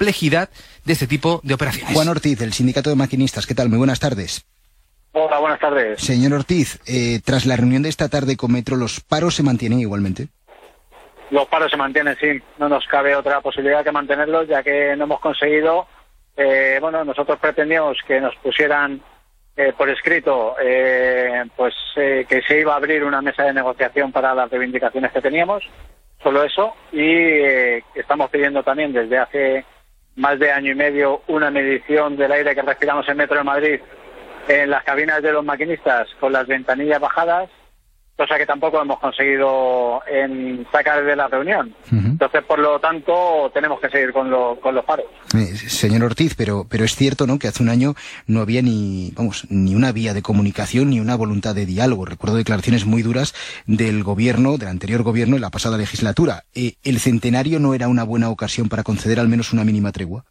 complejidad de este tipo de operaciones. Juan Ortiz, del Sindicato de Maquinistas, ¿qué tal? Muy buenas tardes. Hola, buenas tardes. Señor Ortiz, tras la reunión de esta tarde con Metro, ¿los paros se mantienen igualmente? Los paros se mantienen, sí. No nos cabe otra posibilidad que mantenerlos, ya que no hemos conseguido... nosotros pretendíamos que nos pusieran por escrito que se iba a abrir una mesa de negociación para las reivindicaciones que teníamos, solo eso, y estamos pidiendo también desde hace más de año y medio una medición del aire que respiramos en Metro de Madrid en las cabinas de los maquinistas con las ventanillas bajadas, cosa que tampoco hemos conseguido sacar de la reunión. Entonces, por lo tanto, tenemos que seguir con los paros. Señor Ortiz, pero es cierto, ¿no?, que hace un año no había ni una vía de comunicación ni una voluntad de diálogo. Recuerdo declaraciones muy duras del anterior gobierno en la pasada legislatura. ¿El centenario no era una buena ocasión para conceder al menos una mínima tregua?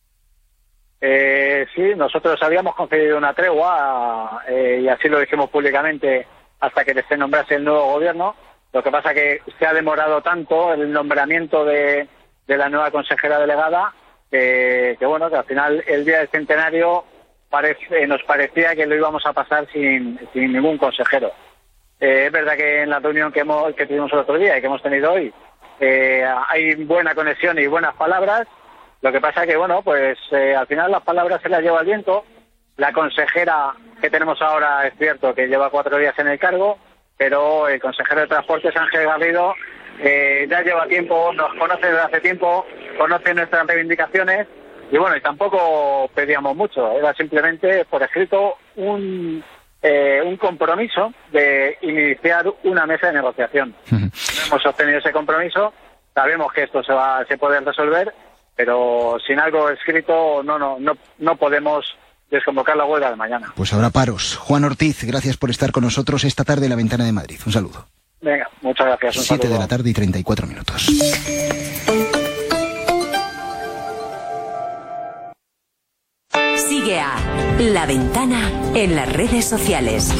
Sí, nosotros habíamos concedido una tregua y así lo dijimos públicamente hasta que se nombrase el nuevo gobierno. Lo que pasa que se ha demorado tanto el nombramiento de la nueva consejera delegada que al final el día del centenario nos parecía que lo íbamos a pasar sin ningún consejero. Es verdad que en la reunión que tuvimos el otro día y que hemos tenido hoy hay buena conexión y buenas palabras. Lo que pasa que al final las palabras se las lleva el viento. La consejera que tenemos ahora es cierto que lleva 4 días en el cargo, pero el consejero de Transportes, Ángel Garrido, ya lleva tiempo, nos conoce desde hace tiempo, conoce nuestras reivindicaciones y tampoco pedíamos mucho, era simplemente por escrito un compromiso de iniciar una mesa de negociación. No hemos obtenido ese compromiso, sabemos que esto se puede resolver, pero sin algo escrito no podemos desconvocar la huelga de mañana. Pues habrá paros. Juan Ortiz, gracias por estar con nosotros esta tarde en La Ventana de Madrid. Un saludo. Venga, muchas gracias. 7 de la tarde y 34 minutos. Sigue a La Ventana en las redes sociales.